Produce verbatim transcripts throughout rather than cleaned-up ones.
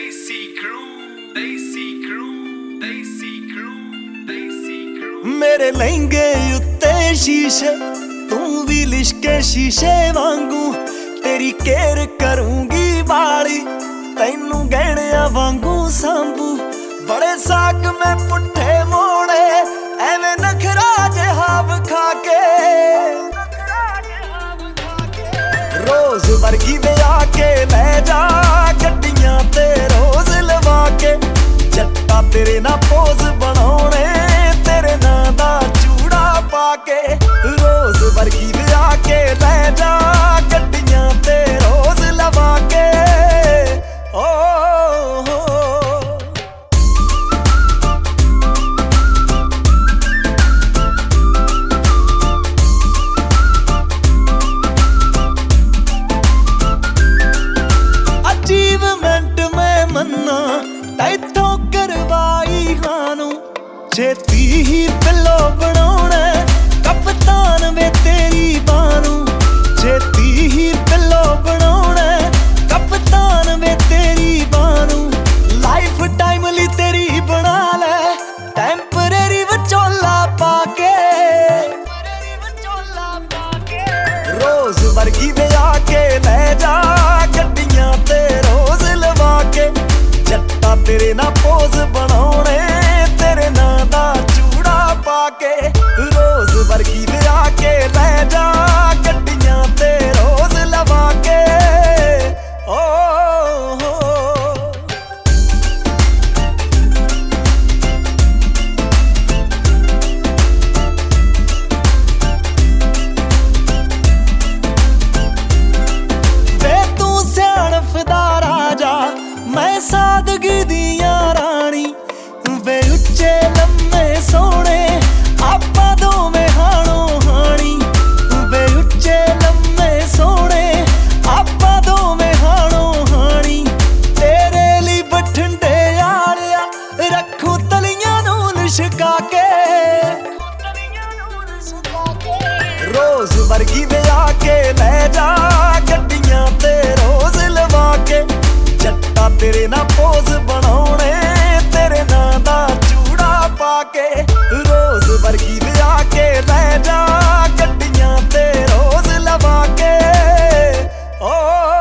Desi crew, Desi crew, Desi crew, Desi crew। मेरे लहंगे उत्ते शीशे तू भी लिशके शीशे वांगू, तेरी केयर करूंगी बाली तैनू गहणिया वांगू सांभू। बड़े साक में पुट्ठे मोड़े एवें नखरा जिहा विखा के, रोज वर्गी विआह के लै जा गड्डियां ते रोज लवा के। जट्टा तेरे ना पोज बनाउणे तेरे नां दा चूड़ा पा के, रोज वर्गी विआह के लै जा गड्डियां ते रोज लवा के। ओ अचीवमेंट मैं मन्ना तैथों करवाई खानू, छेती ही पिल्लो बनाउणा कप्तान वे तेरी बानू। छेती ही पिल्लो बनाउणा कप्तान वे तेरी बानू। लाइफ टाइम ली तेरी बना ले टैंपरेरी विचोला पाके, रोज वर्गी विआह के लै जा गड्डियां ते रोज लवा के। जट्टा तेरे ना पोज बनाउणे तेरे नां दा चूड़ा पा के, रोज वर्गी विआह के लै जा गड्डियां ते रोज लवा के। ओ वे तू सियाणप दा राजा मैं सादगी दियां रानी। वे उच्चे लम्मे सोहणे आपां दोवें हाणो हाणी। वे उच्चे लम्मे सोहणे आपां दोवें हाणो हाणी। तेरे लई बठिंडे आलिया रखूं तलियां नूं लिशका के, रोज वर्गी विआह के लै जा गड्डियां ते रोज लवा के। जट्टा तेरे ना पोज बनाउणे तेरे नां दा चूड़ा पा के, रोज वर्गी विआह के लै जा गड्डियां ते रोज लवा के। ओ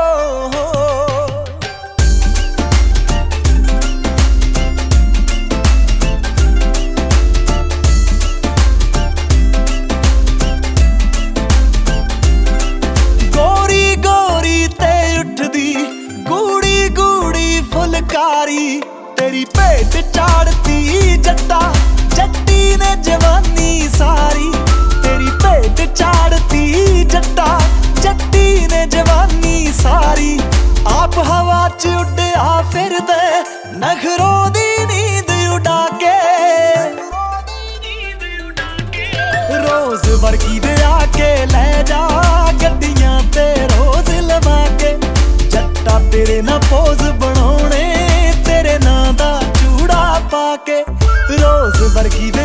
गोरी गोरी ते उठदी गूड़ी गूड़ी फुलकारी, तेरी भेट चाड़ती जट्टा जट्टी ने जवानी सारी। तेरी भेट चाड़ती जट्टा जट्टी ने जवानी सारी। आप हवा च उड्डिया फिरदे नखरों दी नींद उड़ा के, रोज वर्गी विआह के लै जा गड्डियां ते रोज लवा के। जट्टा तेरे ना पोज बनाउणे तेरे नां दा चूड़ा पा के, रोज वर्गी